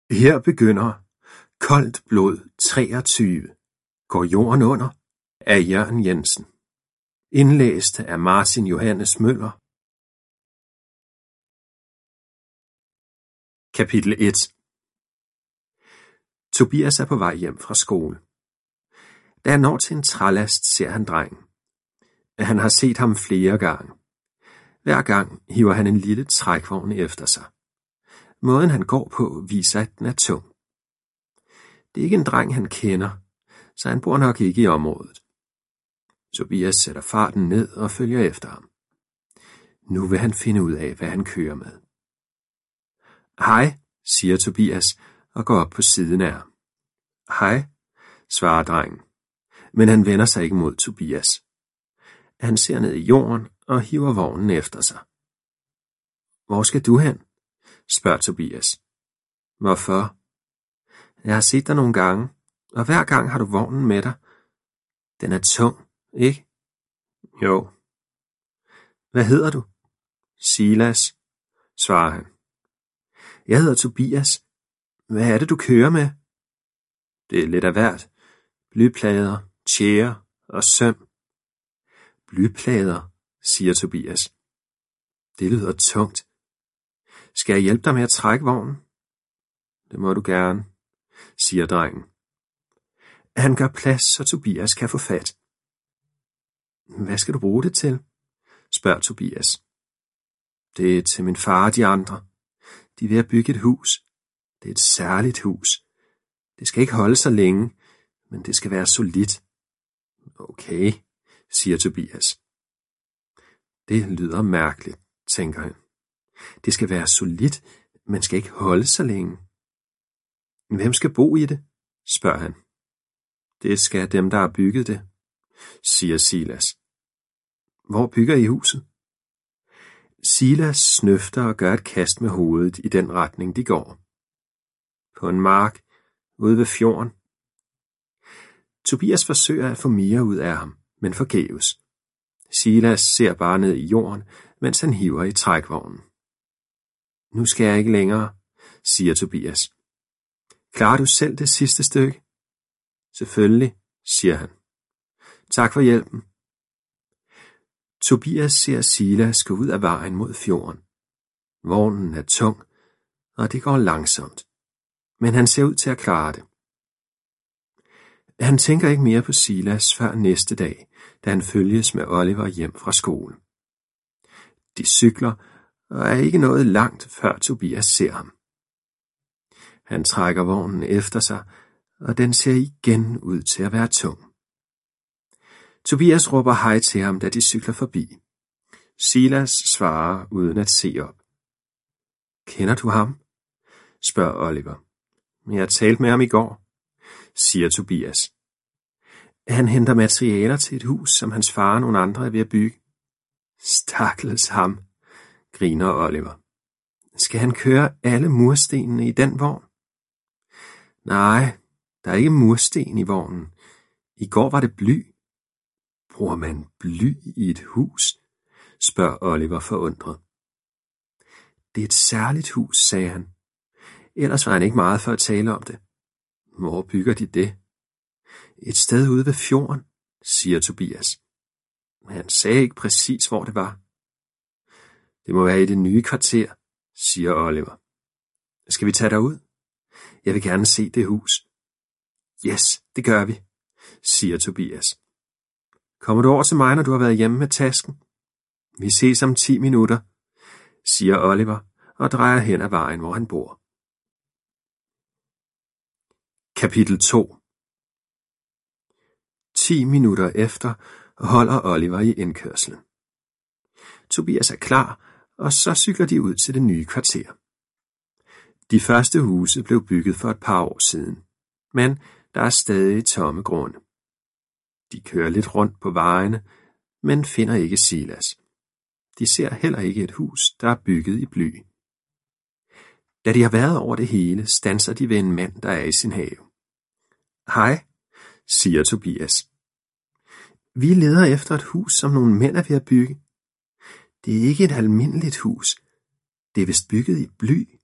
Her begynder Koldt blod 23. Går jorden under af Jørgen Jensen. Indlæst af Martin Johannes Møller. Kapitel 1. Tobias er på vej hjem fra skole. Da han når til en trælast, ser han drengen. Han har set ham flere gange. Hver gang hiver han en lille trækvogn efter sig. Måden han går på viser, at den er tung. Det er ikke en dreng, han kender, så han bor nok ikke i området. Tobias sætter farten ned og følger efter ham. Nu vil han finde ud af, hvad han kører med. Hej, siger Tobias og går op på siden af ham. Hej, svarer drengen, men han vender sig ikke mod Tobias. Han ser ned i jorden og hiver vognen efter sig. Hvor skal du hen? Spørger Tobias. Hvorfor? Jeg har set dig nogle gange, og hver gang har du vognen med dig. Den er tung, ikke? Jo. Hvad hedder du? Silas, svarer han. Jeg hedder Tobias. Hvad er det, du kører med? Det er lidt af hvert. Blyplader, tjære og søm. Blyplader, siger Tobias. Det lyder tungt. Skal jeg hjælpe dig med at trække vognen? Det må du gerne, siger drengen. Han gør plads, så Tobias kan få fat. Hvad skal du bruge det til? Spørger Tobias. Det er til min far og de andre. De er ved at bygge et hus. Det er et særligt hus. Det skal ikke holde så længe, men det skal være solidt. Okay, siger Tobias. Det lyder mærkeligt, tænker han. Det skal være solidt, men skal ikke holde så længe. Hvem skal bo i det? Spørger han. Det skal dem, der har bygget det, siger Silas. Hvor bygger I huset? Silas snøfter og gør et kast med hovedet i den retning, de går. På en mark ude ved fjorden. Tobias forsøger at få mere ud af ham, men forgæves. Silas ser bare ned i jorden, mens han hiver i trækvognen. Nu skal jeg ikke længere, siger Tobias. Klarer du selv det sidste stykke? Selvfølgelig, siger han. Tak for hjælpen. Tobias ser Silas gå ud af vejen mod fjorden. Vognen er tung, og det går langsomt. Men han ser ud til at klare det. Han tænker ikke mere på Silas før næste dag, da han følges med Oliver hjem fra skole. De cykler, og er ikke nået langt, før Tobias ser ham. Han trækker vognen efter sig, og den ser igen ud til at være tung. Tobias råber hej til ham, da de cykler forbi. Silas svarer uden at se op. Kender du ham? Spørger Oliver. Jeg har talt med ham i går, siger Tobias. Han henter materialer til et hus, som hans far og nogle andre er ved at bygge. Stakkels ham, griner Oliver. Skal han køre alle murstenene i den vogn? Nej, der er ikke mursten i vognen. I går var det bly. Bruger man bly i et hus? Spørger Oliver forundret. Det er et særligt hus, sagde han. Ellers var han ikke meget for at tale om det. Hvor bygger de det? Et sted ude ved fjorden, siger Tobias. Han sagde ikke præcis, hvor det var. Det må være i det nye kvarter, siger Oliver. Skal vi tage derud? Jeg vil gerne se det hus. Yes, det gør vi, siger Tobias. Kommer du over til mig, når du har været hjemme med tasken? Vi ses om 10 minutter, siger Oliver og drejer hen ad vejen, hvor han bor. Kapitel 2. 10 minutter efter holder Oliver i indkørslen. Tobias er klar, og så cykler de ud til det nye kvarter. De første huse blev bygget for et par år siden, men der er stadig tomme grunde. De kører lidt rundt på vejene, men finder ikke Silas. De ser heller ikke et hus, der er bygget i bly. Da de har været over det hele, standser de ved en mand, der er i sin have. Hej, siger Tobias. Vi leder efter et hus, som nogle mænd er ved at bygge. Det er ikke et almindeligt hus. Det er vist bygget i bly.